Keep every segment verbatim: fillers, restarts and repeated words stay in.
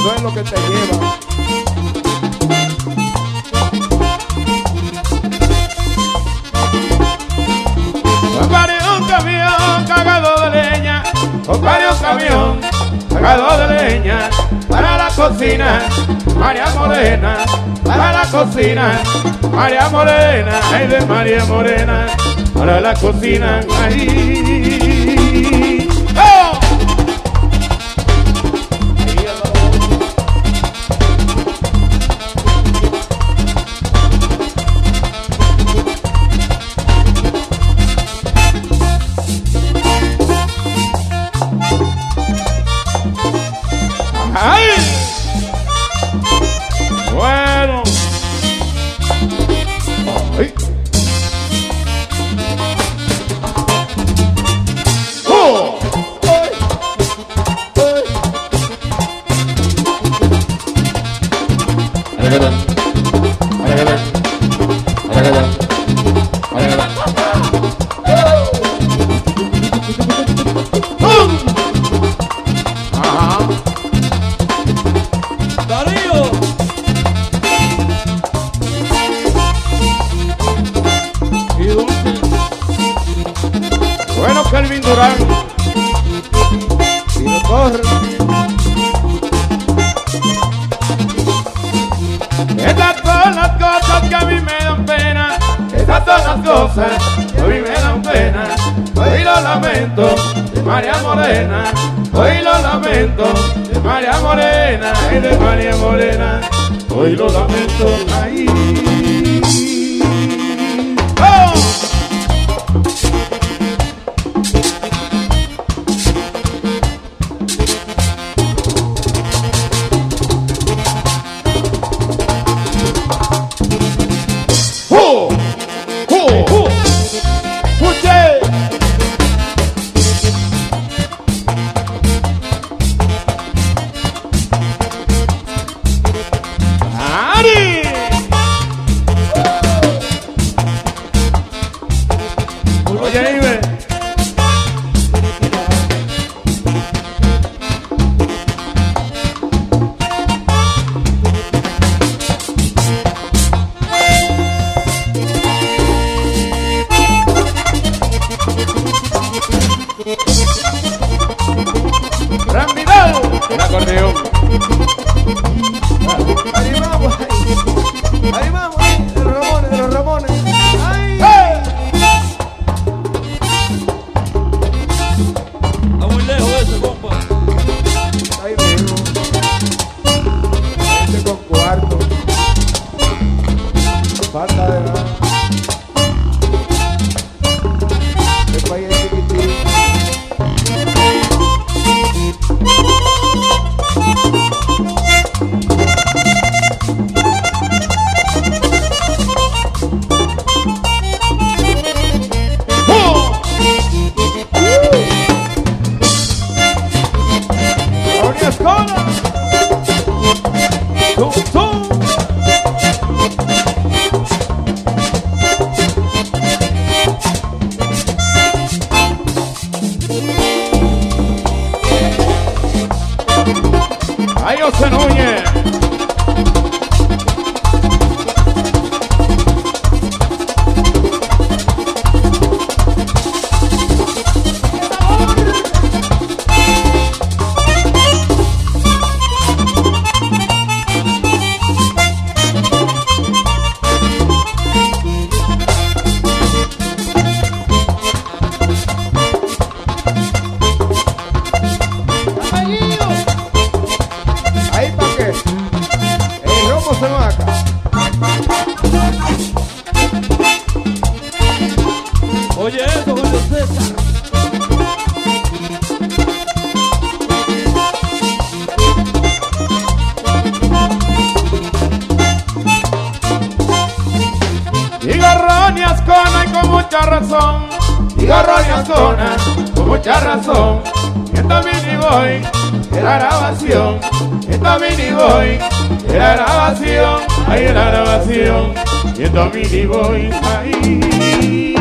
Eso es lo que te lleva. Compadre, un camión cargado de leña, compadre, un camión cargado de leña, para la cocina, María Morena, para la cocina, María Morena, ay de María Morena, para la cocina, ay. ¡Oh! ¡Ay! Bueno. ¡Ay! ¡Oh! ¡Ay! ¡Ay! ¡Aragada! ¡Aragada! ¡Aragada! ¡Aragada! ¡Pum! ¡Ajá! Bueno, Kelvin Durán y no corre. Estas son las cosas que a mí me dan pena. Estas son las cosas que a mí me dan pena. Hoy lo lamento de María Morena. Hoy lo lamento de María Morena. Y de María Morena. Hoy lo lamento ahí. ¡Oh! Un acordeón. Ahí vamos, ahí. Ahí vamos, ahí. De los Ramones, de los Ramones. ¡Ay! ¡Hey! Está muy lejos ese, compa. Ahí mismo. Este con cuarto. Falta de nada. El país es chiquitito. ¡Ay, José Núñez! Ahí pa' qué. El romo se vaca. Oye, eso, Julio César. Digo Ronnie Ascona y con mucha razón. Digo Ronnie Ascona con mucha razón. Esta mini boy era grabación. Esta mini boy era grabación. Ahí era grabación. Y esta mini boy ahí.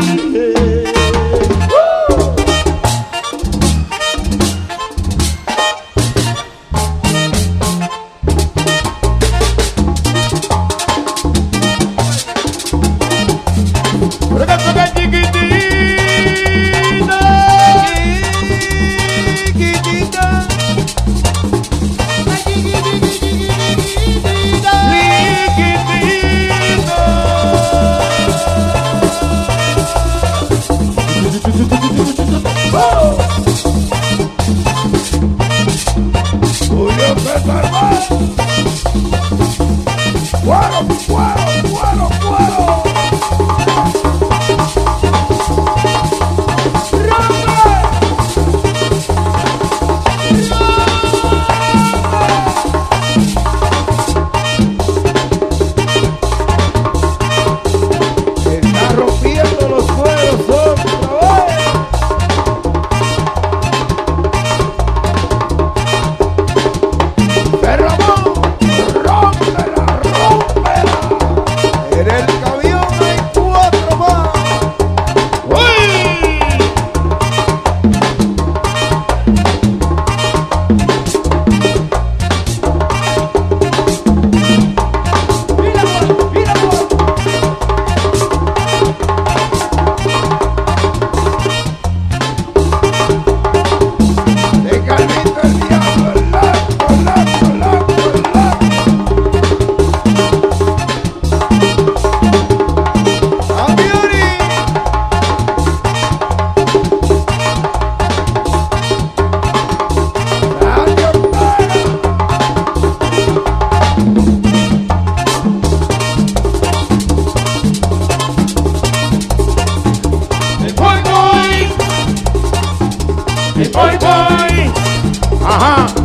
Ajá.